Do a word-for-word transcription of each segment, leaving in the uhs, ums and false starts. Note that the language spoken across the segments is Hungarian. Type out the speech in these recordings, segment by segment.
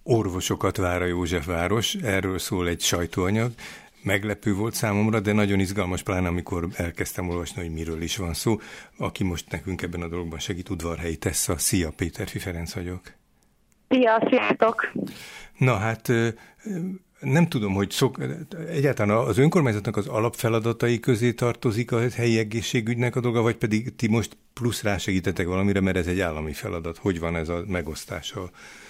Orvosokat vár a Józsefváros, erről szól egy sajtóanyag. Meglepő volt számomra, de nagyon izgalmas, pláne amikor elkezdtem olvasni, hogy miről is van szó. Aki most nekünk ebben a dologban segít, Udvarhelyi Tessa. Szia, Péterfi Ferenc vagyok. Szia, sziasztok! Na hát nem tudom, hogy szok, egyáltalán az önkormányzatnak az alapfeladatai közé tartozik a helyi egészségügynek a dolga, vagy pedig ti most plusz rásegítetek valamire, mert ez egy állami feladat. Hogy van ez a megosztás a,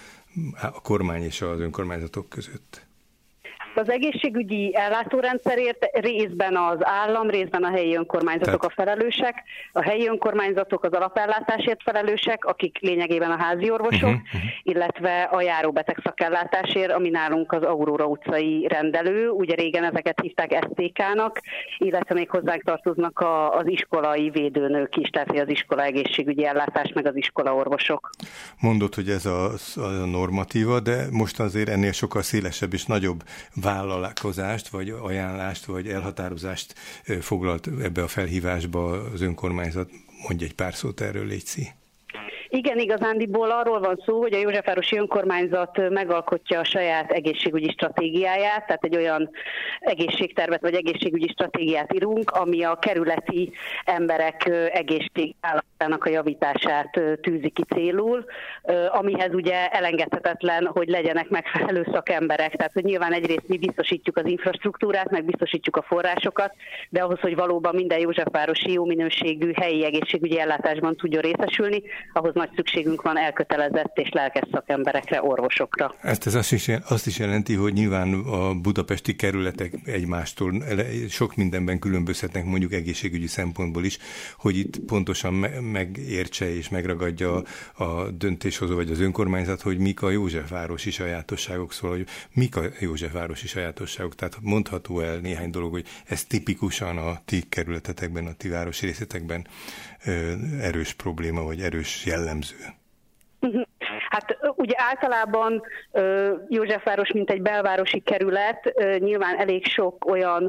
a kormány és az önkormányzatok között? Az egészségügyi ellátórendszerért részben az állam, részben a helyi önkormányzatok Tehát... a felelősek. A helyi önkormányzatok az alapellátásért felelősek, akik lényegében a házi orvosok, uh-huh, uh-huh. illetve a járóbeteg szakellátásért, ami nálunk az Aurora utcai rendelő. Ugye régen ezeket hívták es té ká-nak, illetve még hozzánk tartoznak a, az iskolai védőnők is, tehát az iskola egészségügyi ellátás, meg az iskola orvosok. Mondod, hogy ez a, a normatíva, de most azért ennél sokkal szélesebb és nagyobb vállalkozást, vagy ajánlást, vagy elhatározást foglalt ebbe a felhívásba az önkormányzat. Mondj egy pár szót erről, létszi. Igen, igazándiból arról van szó, hogy a Józsefvárosi Önkormányzat megalkotja a saját egészségügyi stratégiáját, tehát egy olyan egészségtervet vagy egészségügyi stratégiát írunk, ami a kerületi emberek egészségállapotának a javítását tűzi ki célul, amihez ugye elengedhetetlen, hogy legyenek megfelelő szakemberek. Tehát, hogy nyilván egyrészt mi biztosítjuk az infrastruktúrát, meg biztosítjuk a forrásokat, de ahhoz, hogy valóban minden józsefvárosi jó minőségű helyi egészségügyi ellátásban tudjon részesülni, ahhoz nagy szükségünk van elkötelezett és lelkes szakemberekre, orvosokra. Ezt ez azt is, azt is jelenti, hogy nyilván a budapesti kerületek egymástól sok mindenben különbözhetnek, mondjuk egészségügyi szempontból is, hogy itt pontosan me- megértse és megragadja a döntéshozó vagy az önkormányzat, hogy mik a józsefvárosi sajátosságok, szóval, hogy mik a józsefvárosi sajátosságok. Tehát mondható el néhány dolog, hogy ez tipikusan a ti kerületetekben, a ti városi részletekben erős probléma, vagy erős jellemző. Hát ugye általában Józsefváros, mint egy belvárosi kerület, nyilván elég sok olyan,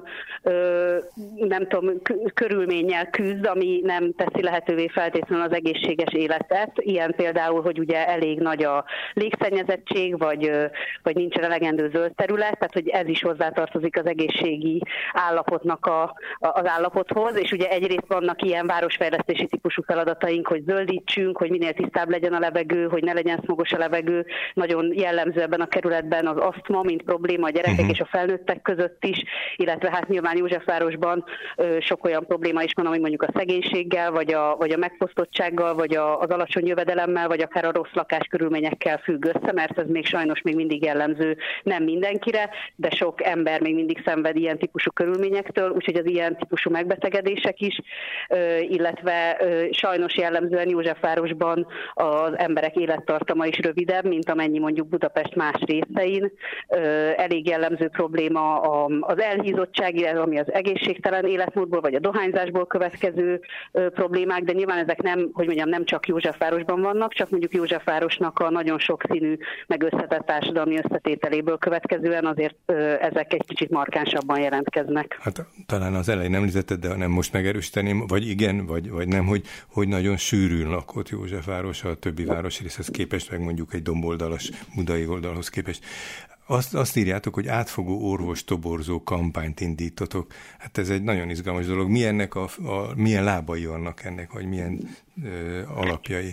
nem tudom, körülménnyel küzd, ami nem teszi lehetővé feltétlenül az egészséges életet. Ilyen például, hogy ugye elég nagy a légszennyezettség, vagy, vagy nincsen elegendő zöld terület, tehát hogy ez is hozzátartozik az egészségi állapotnak a, az állapothoz, és ugye egyrészt vannak ilyen városfejlesztési típusú feladataink, hogy zöldítsünk, hogy minél tisztább legyen a levegő, hogy ne legyen szmogos a levegő. Nagyon jellemző ebben a kerületben az asztma, mint probléma a gyerekek uh-huh. és a felnőttek között is, illetve hát nyilván Józsefvárosban ö, sok olyan probléma is van, ami mondjuk a szegénységgel, vagy a, vagy a megfosztottsággal, vagy a, az alacsony jövedelemmel, vagy akár a rossz lakáskörülményekkel függ össze, mert ez még sajnos még mindig jellemző nem mindenkire, de sok ember még mindig szenved ilyen típusú körülményektől, úgyhogy az ilyen típusú megbetegedések is, ö, illetve ö, sajnos jellemzően Józsefvárosban az emberek élettartama is rövidebb, mint amennyi mondjuk Budapest más részein. Elég jellemző probléma az elhízottság, ami az egészségtelen életmódból vagy a dohányzásból következő problémák, de nyilván ezek nem, hogy mondjam, nem csak Józsefvárosban vannak, csak mondjuk Józsefvárosnak a nagyon sokszínű, meg összetett társadalmi összetételéből következően azért ezek egy kicsit markánsabban jelentkeznek. Hát talán az elején említetted, de nem most megerősíteném, vagy igen, vagy, vagy nem, hogy, hogy nagyon sűrűn lakott Józsefváros a többi városrészhez képest, meg mondjuk egy domboldalas budai oldalhoz képest. Azt, azt írjátok, hogy átfogó orvostoborzó kampányt indítotok. Hát ez egy nagyon izgalmas dolog. Milyennek a, a, milyen lábai vannak ennek, vagy milyen ö, alapjai?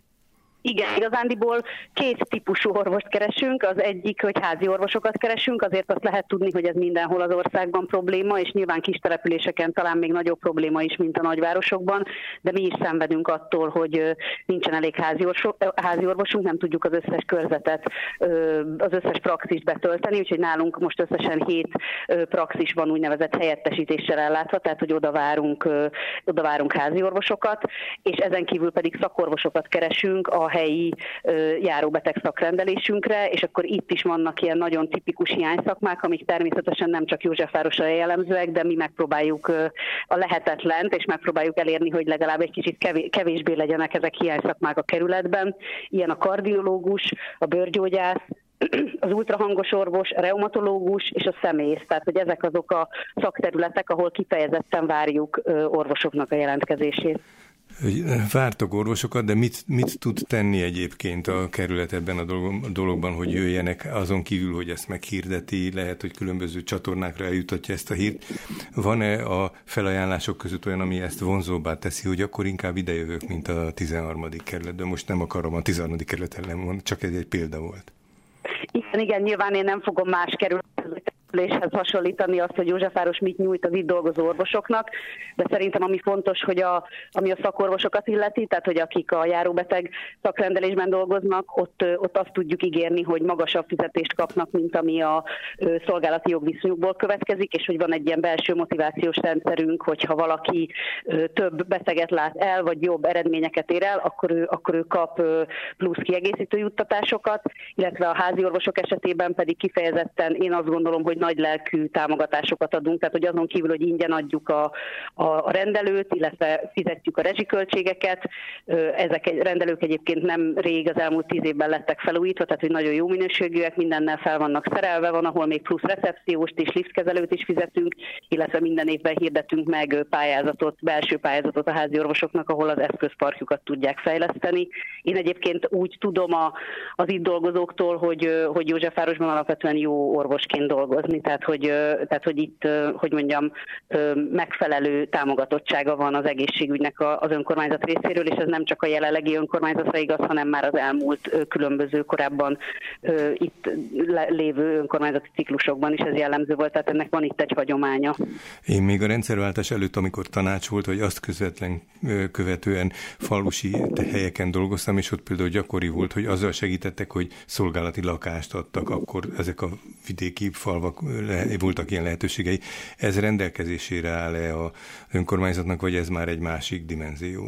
Igen, igazándiból két típusú orvost keresünk. Az egyik, hogy házi orvosokat keresünk, azért azt lehet tudni, hogy ez mindenhol az országban probléma, és nyilván kis településeken talán még nagyobb probléma is, mint a nagyvárosokban, de mi is szenvedünk attól, hogy nincsen elég házi, orvos, házi orvosunk, nem tudjuk az összes körzetet, az összes praxist betölteni, úgyhogy nálunk most összesen hét praxis van úgynevezett helyettesítéssel ellátva, tehát hogy oda várunk, oda várunk házi orvosokat, és ezen kívül pedig szakorvosokat keresünk a helyi járóbeteg szakrendelésünkre, és akkor itt is vannak ilyen nagyon tipikus hiányszakmák, amik természetesen nem csak Józsefvárosra jellemzőek, de mi megpróbáljuk a lehetetlent, és megpróbáljuk elérni, hogy legalább egy kicsit kevésbé legyenek ezek hiányszakmák a kerületben. Ilyen a kardiológus, a bőrgyógyász, az ultrahangos orvos, a reumatológus és a szemész. Tehát, hogy ezek azok a szakterületek, ahol kifejezetten várjuk orvosoknak a jelentkezését. Vártok orvosokat, de mit, mit tud tenni egyébként a kerület ebben a dologban, hogy jöjjenek, azon kívül, hogy ezt meghirdeti, lehet, hogy különböző csatornákra eljutatja ezt a hírt. Van-e a felajánlások között olyan, ami ezt vonzóbbá teszi, hogy akkor inkább idejövök, mint a tizenharmadik kerületben? Most nem akarom a tizenharmadik kerület ellen mondani, csak ez egy példa volt. Igen, igen, nyilván én nem fogom más kerülethez hasonlítani azt, hogy Józsefváros mit nyújt az itt dolgozó orvosoknak, de szerintem ami fontos, hogy a, ami a szakorvosokat illeti, tehát hogy akik a járóbeteg szakrendelésben dolgoznak, ott, ott azt tudjuk ígérni, hogy magasabb fizetést kapnak, mint ami a szolgálati jogviszonyukból következik, és hogy van egy ilyen belső motivációs rendszerünk, hogyha valaki több beteget lát el, vagy jobb eredményeket ér el, akkor ő, akkor ő kap plusz kiegészítő juttatásokat, illetve a házi orvosok esetében pedig kifejezetten én azt gondolom, hogy nagy lelkű támogatásokat adunk, tehát hogy azon kívül, hogy ingyen adjuk a, a rendelőt, illetve fizetjük a rezsiköltségeket. Ezek egy, rendelők egyébként nem rég, az elmúlt tíz évben lettek felújítva, tehát hogy nagyon jó minőségűek, mindennel fel vannak szerelve, van, ahol még plusz recepcióst és liftkezelőt is fizetünk, illetve minden évben hirdetünk meg pályázatot, belső pályázatot a házi orvosoknak, ahol az eszközparkjukat tudják fejleszteni. Én egyébként úgy tudom a, az itt dolgozóktól, hogy, hogy Józsefvárosban alapvetően jó orvosként dolgozni, tehát hogy, tehát, hogy itt, hogy mondjam, megfelelő támogatottsága van az egészségügynek az önkormányzat részéről, és ez nem csak a jelenlegi önkormányzatra igaz, hanem már az elmúlt különböző korábban itt lévő önkormányzati ciklusokban is ez jellemző volt, tehát ennek van itt egy hagyománya. Én még a rendszerváltás előtt, amikor tanács volt, hogy azt közvetlen követően falusi helyeken dolgoztam, és ott például gyakori volt, hogy azzal segítettek, hogy szolgálati lakást adtak, akkor ezek a vidéki falvak voltak ilyen lehetőségei. Ez rendelkezésére áll-e az önkormányzatnak, vagy ez már egy másik dimenzió?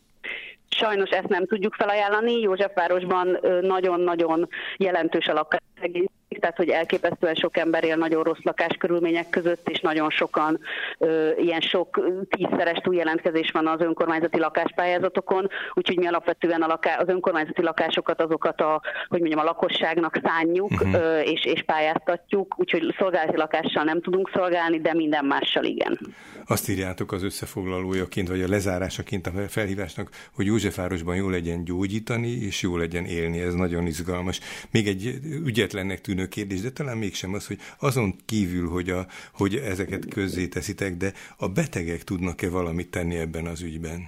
Sajnos ezt nem tudjuk felajánlani. Józsefvárosban nagyon-nagyon jelentős a lakásszegénység, tehát hogy elképesztően sok ember él nagyon rossz lakáskörülmények között, és nagyon sokan, ö, ilyen sok tízszeres túljelentkezés van az önkormányzati lakáspályázatokon, úgyhogy mi alapvetően a laká, az önkormányzati lakásokat azokat a, hogy mondjam, a lakosságnak szánjuk, uh-huh. ö, és, és pályáztatjuk, úgyhogy szolgálati lakással nem tudunk szolgálni, de minden mással igen. Azt írjátok az összefoglalójaként, vagy a lezárásaként a felhívásnak, hogy Józsefvárosban jó legyen gyógyítani, és jó legyen élni. Ez nagyon izgalmas. Még egy ügyetlennek tűnő kérdés, de talán mégsem az, hogy azon kívül, hogy, a, hogy ezeket közzéteszitek, de a betegek tudnak-e valamit tenni ebben az ügyben?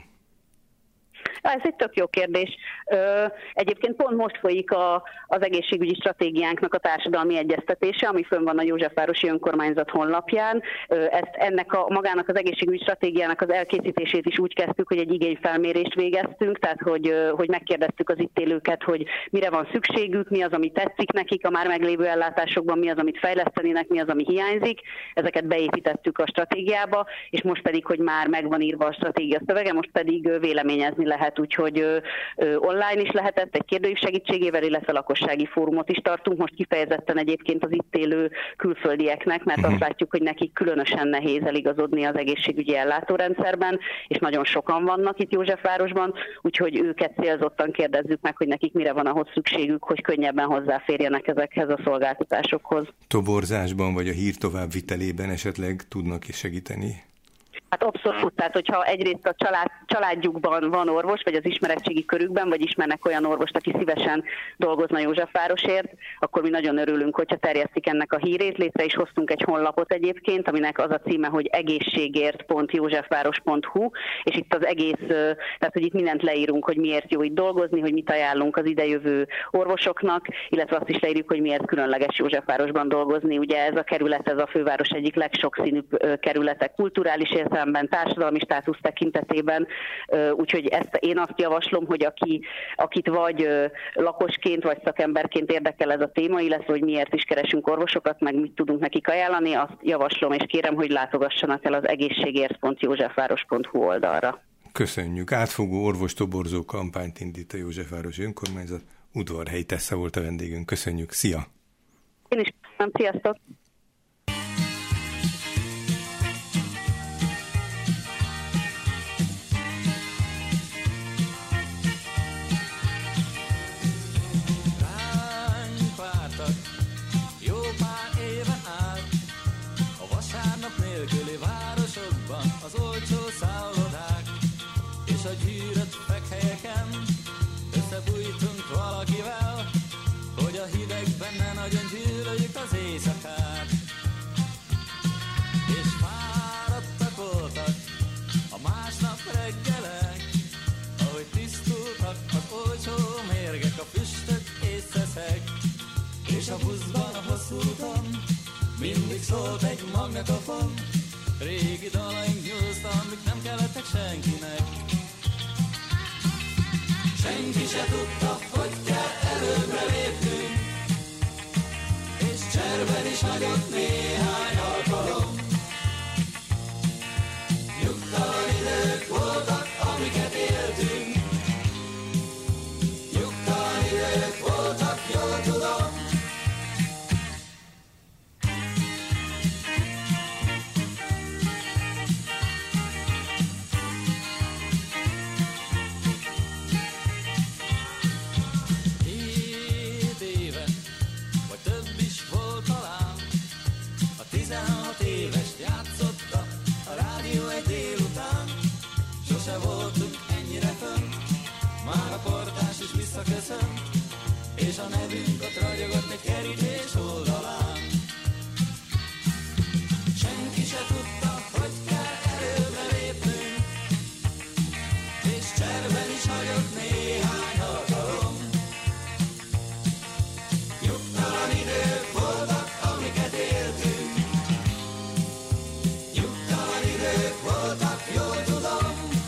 Ez egy tök jó kérdés. Egyébként pont most folyik a, az egészségügyi stratégiánknak a társadalmi egyeztetése, ami fönn van a Józsefvárosi Önkormányzat honlapján. Ezt ennek a magának az egészségügyi stratégiának az elkészítését is úgy kezdtük, hogy egy igényfelmérést végeztünk, tehát hogy, hogy megkérdeztük az itt élőket, hogy mire van szükségük, mi az, ami tetszik nekik a már meglévő ellátásokban, mi az, amit fejlesztenének, mi az, ami hiányzik. Ezeket beépítettük a stratégiába, és most pedig, hogy már megvan írva a stratégia szövege, most pedig véleményezni lehet. Úgyhogy ö, ö, online is lehetett egy kérdőív segítségével, illetve lakossági fórumot is tartunk, most kifejezetten egyébként az itt élő külföldieknek, mert uh-huh. azt látjuk, hogy nekik különösen nehéz eligazodni az egészségügyi ellátórendszerben, és nagyon sokan vannak itt Józsefvárosban, úgyhogy őket célzottan kérdezzük meg, hogy nekik mire van ahhoz szükségük, hogy könnyebben hozzáférjenek ezekhez a szolgáltatásokhoz. Toborzásban vagy a hír továbbvitelében esetleg tudnak is segíteni? Hát abszolút, tehát hogyha egyrészt a család, családjukban van orvos, vagy az ismeretségi körükben, vagy ismernek olyan orvost, aki szívesen dolgozna Józsefvárosért, akkor mi nagyon örülünk, hogyha terjesztik ennek a hírét. Létre is hoztunk egy honlapot egyébként, aminek az a címe, hogy egészségért pont józsefváros pont hu, és itt az egész, tehát hogy itt mindent leírunk, hogy miért jó itt dolgozni, hogy mit ajánlunk az idejövő orvosoknak, illetve azt is leírjuk, hogy miért különleges Józsefvárosban dolgozni. Ugye ez a kerület, ez a főváros egyik legsokszínűbb kerülete kulturális értelemben, társadalmi státusz tekintetében, úgyhogy ezt én azt javaslom, hogy aki, akit vagy lakosként, vagy szakemberként érdekel ez a téma, illetve hogy miért is keresünk orvosokat, meg mit tudunk nekik ajánlani, azt javaslom és kérem, hogy látogassanak el az egészségért pont józsefváros pont hu oldalra. Köszönjük. Átfogó orvostoborzó kampányt indít a Józsefvárosi Önkormányzat. Udvarhelyi Tessa volt a vendégünk. Köszönjük. Szia! Én is köszönöm. Sziasztok! Nélküli városokban az olcsó szállodák és a gyűrű éjszakát, és fáradtak voltak a másnap reggelek, ahogy tisztultak a olcsó mérgek, a füstök és szeszek, és a buszban a hosszú úton mindig szólt egy magnetofon, régi dalaink nyúzta, amik nem kellettek senkinek. Senki se tudta, hogy kell előbbre lépnünk, és cserben is hagyott néhány alkalom. Nyugtalan idők voltak, amiket éltünk, nyugtalan idők voltak, jól tudom. tizenhat évest játszotta a rádió egy délután. Sose voltunk ennyire fönt, már a portás is visszaköszönt, és a nevünk ott ragyogott egy kerítés oldalán. Senki se tudta, hogy kell előbbre lépnünk, és cserben is hagyott néhány alkalom. Nyugtalan idők voltak, amiket éltünk, voltak, jól tudom.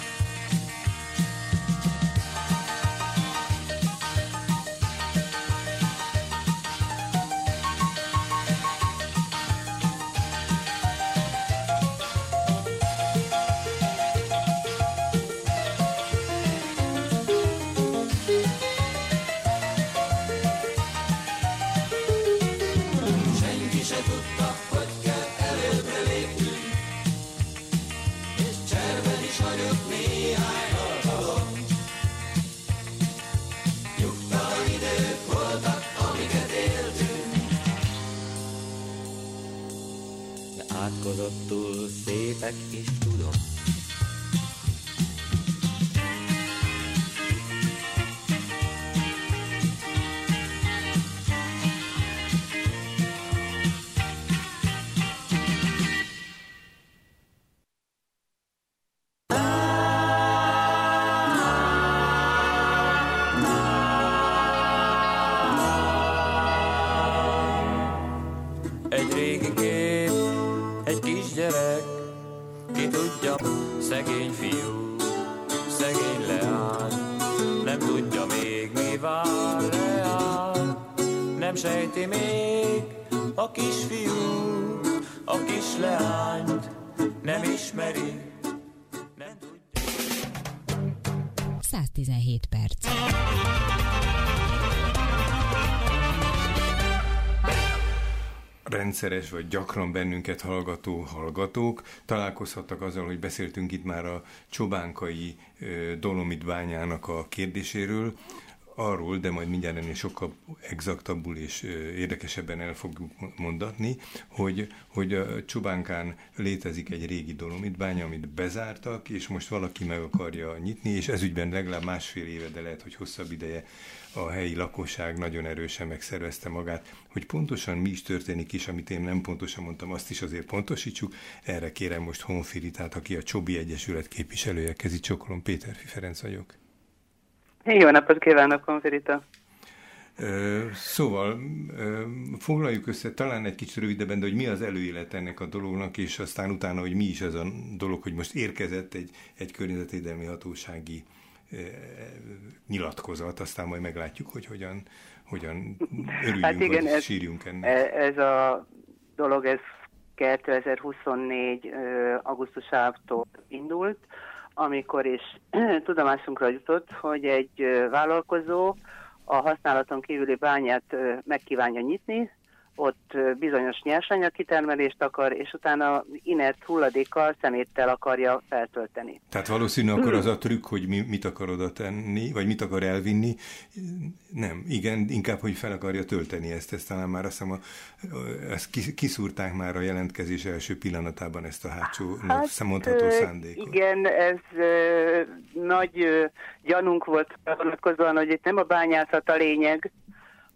Senki se tudta, hogy kell előbbre lépnünk, és hagyott néhány alkalom. Nyugtalan idők voltak, amiket éltünk, de átkozottul szépek is tudom. Egy régi kép, egy kisgyerek, ki tudja, szegény fiú, szegény leány, nem tudja még mi vár reál, nem sejti még a kisfiú, a kis leányt nem ismeri, nem tudja. száz tizenhét perc. Rendszeres vagy gyakran bennünket hallgató hallgatók találkozhattak azzal, hogy beszéltünk itt már a csobánkai Dolomit bányának a kérdéséről, arról, de majd mindjárt ennél sokkal exaktabbul és érdekesebben el fogjuk mondatni, hogy, hogy a Csobánkán létezik egy régi dolomitbánya, amit bezártak, és most valaki meg akarja nyitni, és ezügyben legalább másfél éve, de lehet, hogy hosszabb ideje a helyi lakosság nagyon erősen megszervezte magát, hogy pontosan mi is történik is, amit én nem pontosan mondtam, azt is azért pontosítsuk. Erre kérem most Honfiritát, aki a Csobi Egyesület képviselője, kezi csokolom, Péterfi Ferenc vagyok. Jó napot kívánok, Honfirita! Szóval foglaljuk össze talán egy kicsit rövidebben, de hogy mi az előélet ennek a dolognak, és aztán utána, hogy mi is ez a dolog, hogy most érkezett egy, egy környezetvédelmi hatósági nyilatkozat, aztán majd meglátjuk, hogy hogyan, hogyan örüljünk, hát igen, vagy ez, sírjunk ennek. Ez a dolog, ez kétezer-huszonnégy augusztusától indult, amikor is tudomásunkra jutott, hogy egy vállalkozó a használaton kívüli bányát megkívánja nyitni, ott bizonyos nyersanyagkitermelést akar, és utána inert hulladékkal, szeméttel akarja feltölteni. Tehát valószínű akkor az a trükk, hogy mi, mit akar oda tenni, vagy mit akar elvinni. Nem, igen, inkább, hogy fel akarja tölteni ezt. Ezt talán már azt hiszem, a, ezt kiszúrták már a jelentkezés első pillanatában ezt a hátsó, hát, mondható szándékot. Igen, ez ö, nagy ö, gyanunk volt vonatkozóan, hogy itt nem a bányászat a lényeg,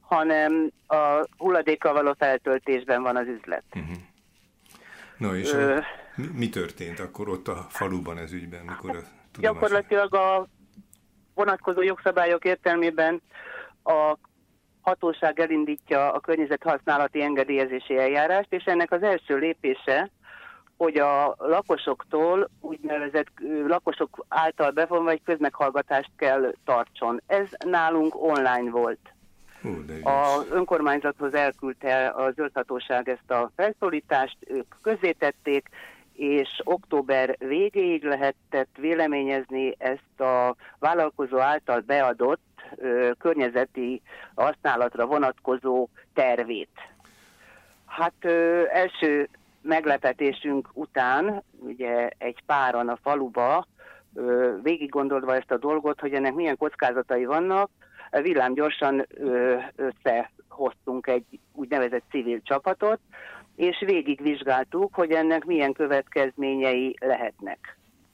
hanem a hulladékkal való feltöltésben van az üzlet. Uh-huh. Na és Ö... a, mi, mi történt akkor ott a faluban ez ügyben? Mikor a gyakorlatilag a vonatkozó jogszabályok értelmében a hatóság elindítja a környezethasználati engedélyezési eljárást, és ennek az első lépése, hogy a lakosoktól úgynevezett lakosok által bevonva egy közmeghallgatást kell tartson. Ez nálunk online volt. Az önkormányzathoz elküldte a zöldhatóság ezt a felszólítást, ők közzétették, és október végéig lehetett véleményezni ezt a vállalkozó által beadott ö, környezeti használatra vonatkozó tervét. Hát ö, első meglepetésünk után, ugye egy páran a faluba, ö, végig gondolva ezt a dolgot, hogy ennek milyen kockázatai vannak, villámgyorsan ö, összehoztunk egy úgynevezett civil csapatot, és végigvizsgáltuk, hogy ennek milyen következményei lehetnek.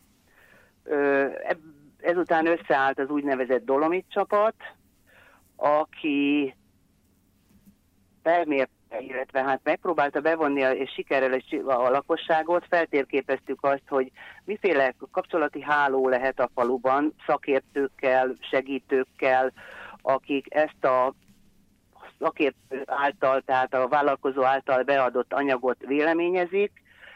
Ezután összeállt az úgynevezett Dolomit csapat, aki felmérte, illetve hát megpróbálta bevonni és sikerrel a lakosságot, feltérképeztük azt, hogy miféle kapcsolati háló lehet a faluban, szakértőkkel, segítőkkel, akik ezt a szakértő által, tehát a vállalkozó által beadott anyagot véleményezik,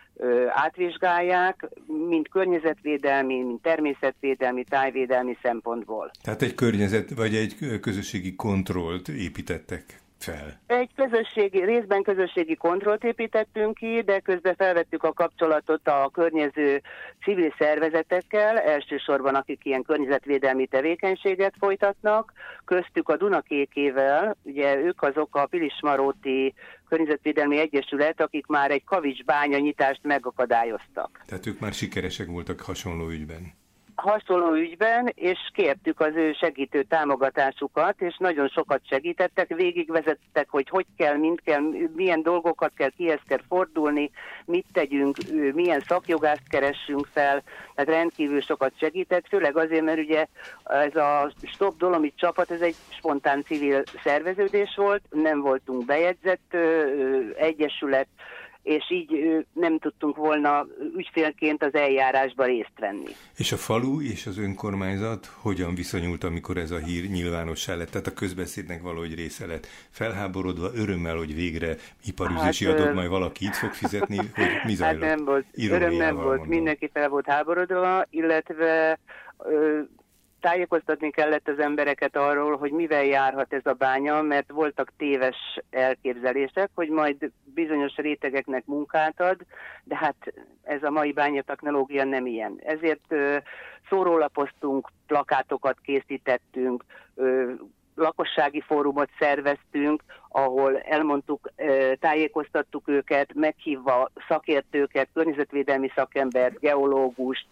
átvizsgálják, mind környezetvédelmi, mind természetvédelmi, tájvédelmi szempontból. Tehát egy környezet, vagy egy közösségi kontrollt építettek fel? Egy közösségi, részben közösségi kontrollt építettünk ki, de közben felvettük a kapcsolatot a környező civil szervezetekkel, elsősorban akik ilyen környezetvédelmi tevékenységet folytatnak, köztük a Dunakékével, ugye ők azok a Pilismaróti Környezetvédelmi Egyesület, akik már egy kavicsbánya nyitást megakadályoztak. Tehát ők már sikeresek voltak hasonló ügyben? hasonló ügyben, és kértük az ő segítő támogatásukat, és nagyon sokat segítettek, végigvezettek, hogy hogy kell, mint kell, milyen dolgokat kell, kihez kell fordulni, mit tegyünk, milyen szakjogást keressünk fel, tehát rendkívül sokat segített, főleg azért, mert ugye ez a Stop Dolomit csapat, ez egy spontán civil szerveződés volt, nem voltunk bejegyzett egyesület, és így nem tudtunk volna ügyfélként az eljárásba részt venni. És a falu és az önkormányzat hogyan viszonyult, amikor ez a hír nyilvánossá lett? Tehát a közbeszédnek valahogy része lett. Felháborodva, örömmel, hogy végre iparűzési hát, adót majd valaki itt fog fizetni, hogy mi zajlott? Hát nem volt, öröm nem volt, mondom. Mindenki fel volt háborodva, illetve ö, tájékoztatni kellett az embereket arról, hogy mivel járhat ez a bánya, mert voltak téves elképzelések, hogy majd bizonyos rétegeknek munkát ad, de hát ez a mai bányatechnológia nem ilyen. Ezért ö, szórólapoztunk, plakátokat készítettünk, ö, lakossági fórumot szerveztünk, ahol elmondtuk, tájékoztattuk őket, meghívva szakértőket, környezetvédelmi szakembert, geológust,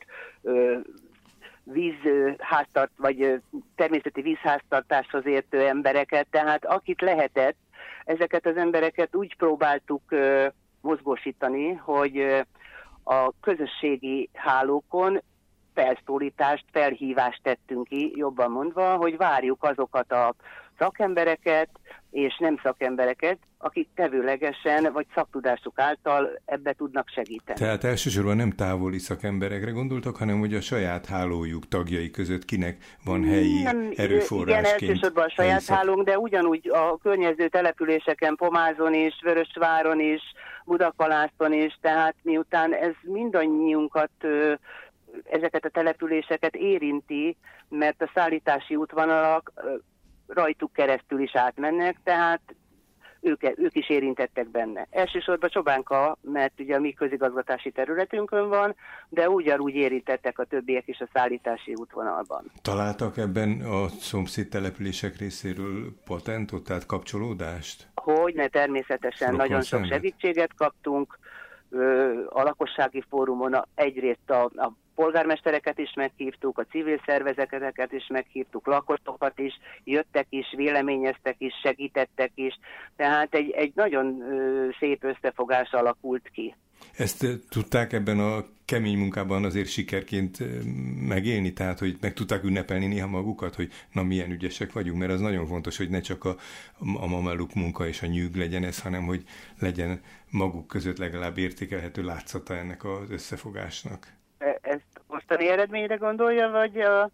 vízháztart, vagy természeti vízháztartáshoz értő embereket, tehát akit lehetett, ezeket az embereket úgy próbáltuk mozgósítani, hogy a közösségi hálókon felszólítást, felhívást tettünk ki, jobban mondva, hogy várjuk azokat a szakembereket és nem szakembereket, akik tevőlegesen vagy szaktudásuk által ebbe tudnak segíteni. Tehát elsősorban nem távoli szakemberekre gondoltak, hanem hogy a saját hálójuk tagjai között kinek van helyi nem, erőforrásként. Igen, elsősorban a saját szak... hálónk, de ugyanúgy a környező településeken, Pomázon is, Vörösváron is, Budakalászon is, tehát miután ez mindannyiunkat, ezeket a településeket érinti, mert a szállítási útvonalak rajtuk keresztül is átmennek, tehát ők, ők is érintettek benne. Elsősorban Csobánka, mert ugye a mi közigazgatási területünkön van, de ugyanúgy érintettek a többiek is a szállítási útvonalban. Találtak ebben a szomszéd települések részéről patentot, tehát kapcsolódást? Hogyne, természetesen Rokon nagyon sok szemlet. segítséget kaptunk. A lakossági fórumon egyrészt a, a polgármestereket is meghívtuk, a civil szervezeteket is meghívtuk, lakosokat is, jöttek is, véleményeztek is, segítettek is, tehát egy, egy nagyon szép összefogás alakult ki. Ezt tudták ebben a kemény munkában azért sikerként megélni, tehát hogy meg tudták ünnepelni néha magukat, hogy na milyen ügyesek vagyunk, mert az nagyon fontos, hogy ne csak a, a mameluk munka és a nyűg legyen ez, hanem hogy legyen maguk között legalább értékelhető látszata ennek az összefogásnak. Ezt mostani eredményre gondolja, vagy a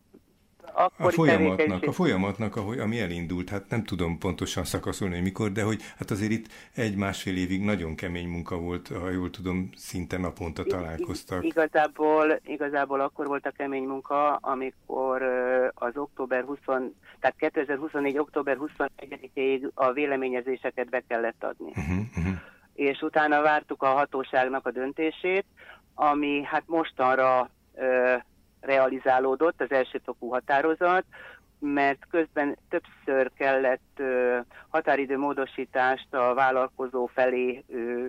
A folyamatnak, a folyamatnak, ahogy, ami elindult, hát nem tudom pontosan szakaszolni, hogy mikor, de hogy hát azért itt egy-másfél évig nagyon kemény munka volt, ha jól tudom, szinte naponta találkoztak. Igazából, igazából akkor volt a kemény munka, amikor az október huszadika, tehát kétezer-huszonnégy. október huszonegyedikéig a véleményezéseket be kellett adni. Uh-huh, uh-huh. És utána vártuk a hatóságnak a döntését, ami hát mostanra realizálódott, az elsőfokú határozat, mert közben többször kellett ö, határidő módosítást a vállalkozó felé ö,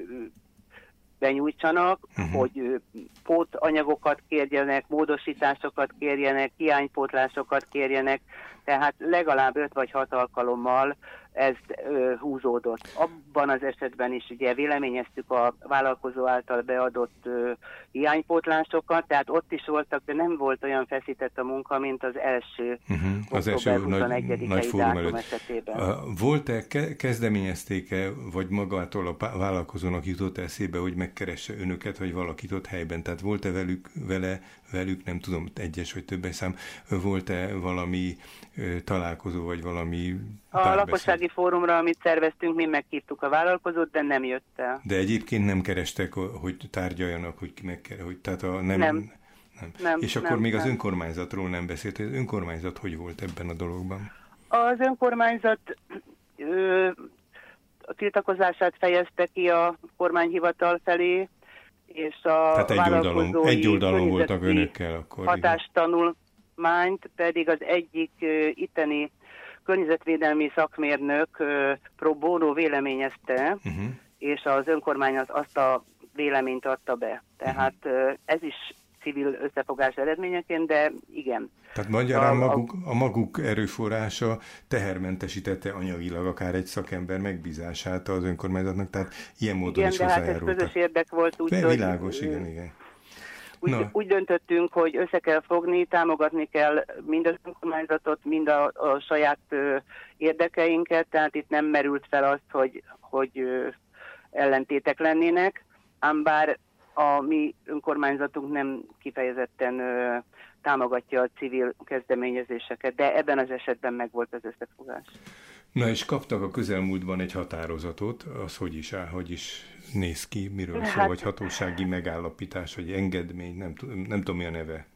benyújtsanak, uh-huh. hogy ö, pótanyagokat kérjenek, módosításokat kérjenek, hiánypótlásokat kérjenek, tehát legalább öt vagy hat alkalommal ez ö, húzódott. Abban az esetben is ugye véleményeztük a vállalkozó által beadott ö, hiánypótlásokat, tehát ott is voltak, de nem volt olyan feszített a munka, mint az első uh-huh. az első huszonegyedikei nagy, nagy dátum esetében. Uh, volt-e, ke- kezdeményezték-e, vagy magától a vállalkozónak jutott eszébe, hogy megkeresse önöket, vagy valakit ott helyben? Tehát volt-e velük, vele, velük, nem tudom, egyes vagy többes szám, volt-e valami ö, találkozó, vagy valami A lakossági fórumra, amit szerveztünk, mi meghívtuk a vállalkozót, de nem jött el. De egyébként nem kerestek, hogy tárgyaljanak, hogy meg, hogy tehát a nem, nem. nem. nem És akkor nem, még nem. az önkormányzatról nem beszélt. Az önkormányzat hogy volt ebben a dologban? Az önkormányzat ö, a tiltakozását fejezte ki a kormányhivatal felé, és a tehát egy oldalon, egy oldalon voltak önökkel akkor. Hatástanulmányt pedig az egyik ö, itteni környezetvédelmi szakmérnök uh, pro bono véleményezte, uh-huh. és az önkormányzat azt a véleményt adta be. Tehát uh, ez is civil összefogás eredményeként, de igen. Tehát magyarán a, maguk, a maguk erőforrása tehermentesítette anyagilag akár egy szakember megbízását az önkormányzatnak, tehát ilyen módon igen, is hozzájárultak. Igen, de hát ez közös érdek volt. Úgy, de világos, hogy, igen, igen. Úgy, no. úgy döntöttünk, hogy össze kell fogni, támogatni kell mind az önkormányzatot, mind a, a saját ö, érdekeinket, tehát itt nem merült fel az, hogy, hogy ö, ellentétek lennének, ám bár a mi önkormányzatunk nem kifejezetten ö, támogatja a civil kezdeményezéseket, de ebben az esetben megvolt az összefogás. Na és kaptak a közelmúltban egy határozatot, az hogy is áll, hogy is néz ki, miről szól, hát, vagy hatósági megállapítás, vagy engedmény, nem, nem tudom mi a neve.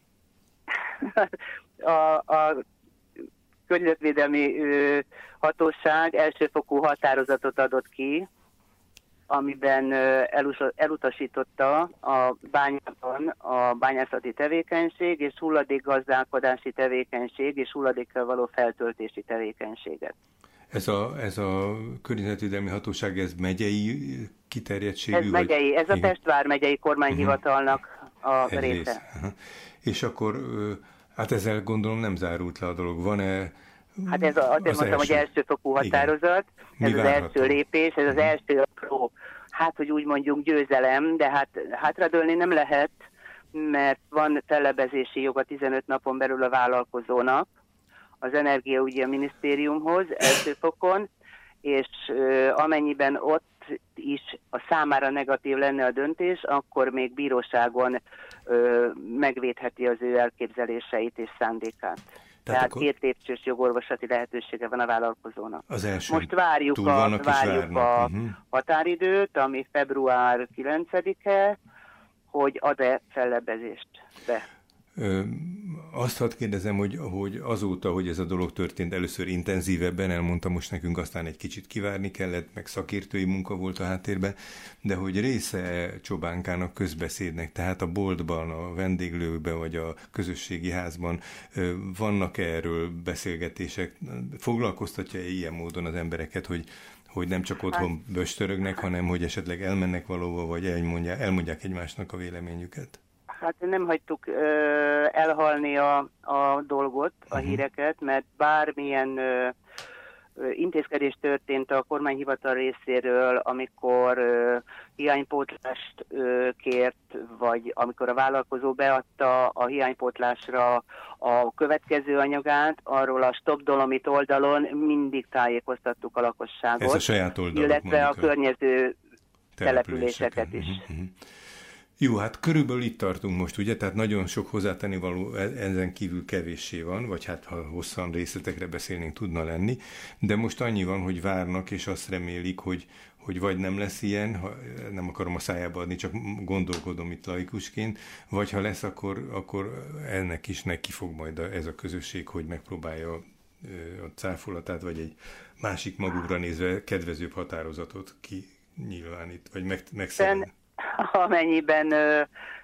A, a környezetvédelmi ö, hatóság elsőfokú határozatot adott ki, amiben ö, elutasította a bányában a bányászati tevékenység és hulladékgazdálkodási tevékenység és hulladékkal való feltöltési tevékenységet. Ez a, ez a környezetvédelmi hatóság, ez megyei kiterjedtségű? Ez megyei, ez a igen. Pest vármegyei kormányhivatalnak a része. része. És akkor, hát ezzel gondolom nem zárult le a dolog. Van-e Hát ez a, azért mondtam, első... hogy elsőfokú határozat, igen. Ez az első lépés, ez az uh-huh. első apró, hát hogy úgy mondjuk győzelem, de hát hátradőlni nem lehet, mert van fellebezési joga tizenöt napon belül a vállalkozónak, az Energiaügyi Minisztériumhoz első fokon, és ö, amennyiben ott is a számára negatív lenne a döntés, akkor még bíróságon ö, megvédheti az ő elképzeléseit és szándékát. Tehát, Tehát két lépcsős jogorvoslati lehetősége van a vállalkozónak. Az első Most várjuk a, várjuk a uh-huh. határidőt, ami február kilencedike, hogy ad-e fellebbezést be. Ö, azt hadd kérdezem, hogy, hogy azóta, hogy ez a dolog történt, először intenzívebben, elmondta most nekünk, aztán egy kicsit kivárni kellett, meg szakértői munka volt a háttérben, de hogy része Csobánkának közbeszédnek, tehát a boltban, a vendéglőkben, vagy a közösségi házban ö, vannak erről beszélgetések, foglalkoztatja ilyen módon az embereket, hogy hogy nem csak otthon böstörögnek, hanem hogy esetleg elmennek valóba, vagy elmondják, elmondják egymásnak a véleményüket? Hát nem hagytuk ö, elhalni a, a dolgot, a uh-huh. híreket, mert bármilyen ö, ö, intézkedés történt a kormányhivatal részéről, amikor ö, hiánypótlást ö, kért, vagy amikor a vállalkozó beadta a hiánypótlásra a következő anyagát, arról a Stop Dolomit oldalon mindig tájékoztattuk a lakosságot. Ez a saját oldalon, illetve a környező településeket is. Uh-huh, uh-huh. Jó, hát körülbelül itt tartunk most, ugye? Tehát nagyon sok hozzátenni való ezen kívül kevéssé van, vagy hát ha hosszan részletekre beszélnénk, tudna lenni, de most annyi van, hogy várnak, és azt remélik, hogy, hogy vagy nem lesz ilyen, ha nem akarom a szájába adni, csak gondolkodom itt laikusként, vagy ha lesz, akkor, akkor ennek is neki fog majd ez a közösség, hogy megpróbálja a cáfolatát, vagy egy másik magukra nézve kedvezőbb határozatot kinyilvánít, vagy meg, megszerelni. Amennyiben ö,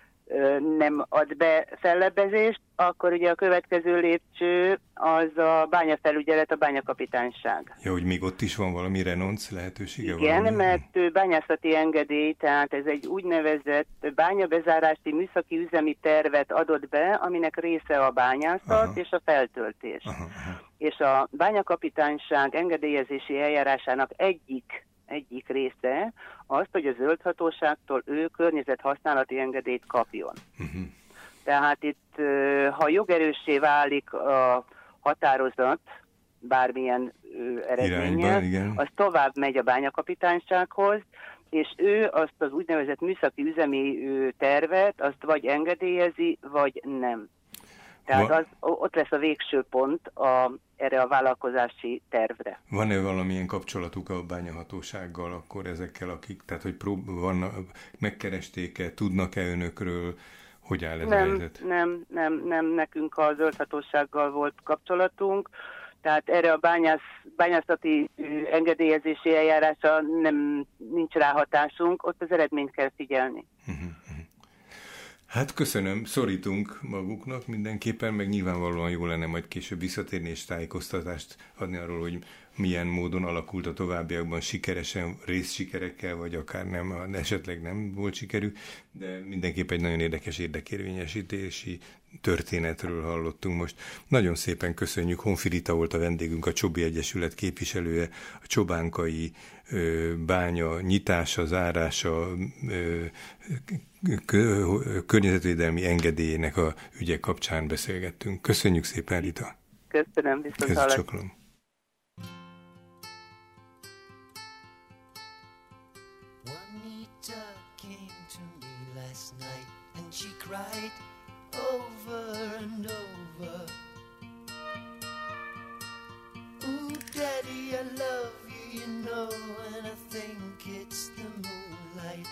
ö, nem ad be fellebbezést, akkor ugye a következő lépcső az a bányafelügyelet, a bányakapitányság. Ja, hogy még ott is van valami renonc lehetősége? Igen, valami? mert ő bányászati engedély, tehát ez egy úgynevezett bányabezárási műszaki üzemi tervet adott be, aminek része a bányászat aha. és a feltöltés. Aha, aha. És a bányakapitányság engedélyezési eljárásának egyik egyik része azt, hogy a zöldhatóságtól ő környezethasználati engedélyt kapjon. Uh-huh. Tehát itt, ha jogerőssé válik a határozat bármilyen eredménnyel, az tovább megy a bányakapitánysághoz, és ő azt az úgynevezett műszaki üzemi tervet, azt vagy engedélyezi, vagy nem. Tehát az, ott lesz a végső pont a, erre a vállalkozási tervre. Van-e valamilyen kapcsolatuk a bányahatósággal akkor ezekkel, akik, tehát hogy prób- van, megkeresték-e, tudnak-e önökről, hogy áll ez nem, a helyzet? Nem, nem, nem, nekünk a zöldhatósággal volt kapcsolatunk, tehát erre a bányász, bányászati engedélyezési eljárásra nem, nincs ráhatásunk, ott az eredményt kell figyelni. Uh-huh. Hát köszönöm, szorítunk maguknak mindenképpen, meg nyilvánvalóan jó lenne majd később visszatérni és tájékoztatást adni arról, hogy milyen módon alakult a továbbiakban sikeresen, részsikerekkel, vagy akár nem, esetleg nem volt sikerű, de mindenképp egy nagyon érdekes érdekérvényesítési történetről hallottunk most. Nagyon szépen köszönjük, Honfi Rita volt a vendégünk, a Csobi Egyesület képviselője, a csobánkai ö, bánya nyitása, zárása, ö, kö, környezetvédelmi engedélyének a ügyek kapcsán beszélgettünk. Köszönjük szépen, Rita! Köszönöm, viszont hallásra! Cried over and over. Ooh, Daddy, I love you, you know, and I think it's the moonlight.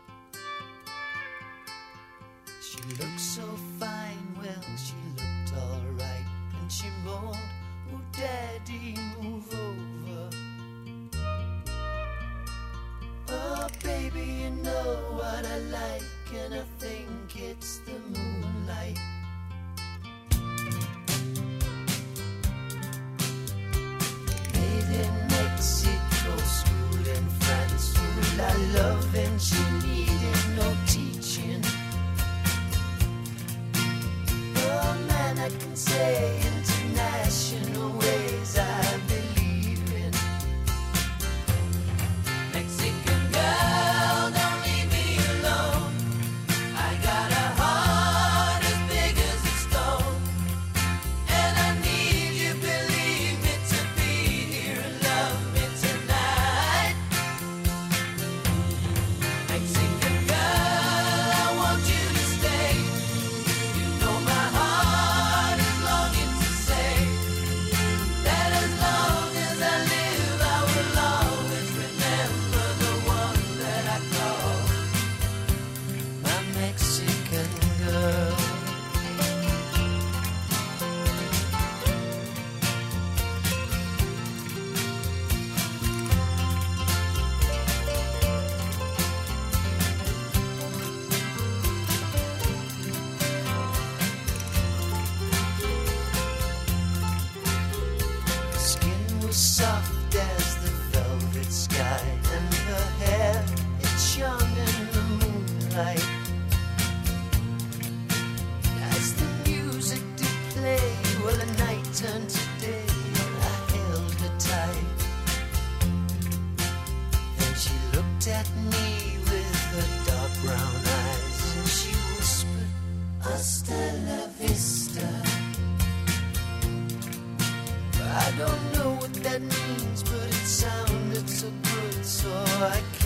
She looked so fine, well, she looked alright, and she moaned, ooh, Daddy, move over. Oh, baby, you know what I like, and I think it's the moonlight. Made in Mexico, school in France, full of love, and she needed no teaching. Oh man, I can say international ways I believe in. Mexican girl, don't leave me alone. I got a heart as big as a stone, and I need you, believe me, to be here and love me tonight. Mexican girl, I want you to stay. You know my heart is longing to say that as long as I live, I will always remember the one that I call my Mexican girl. Her skin was soft as the velvet sky, and her hair, it shone in the moonlight. I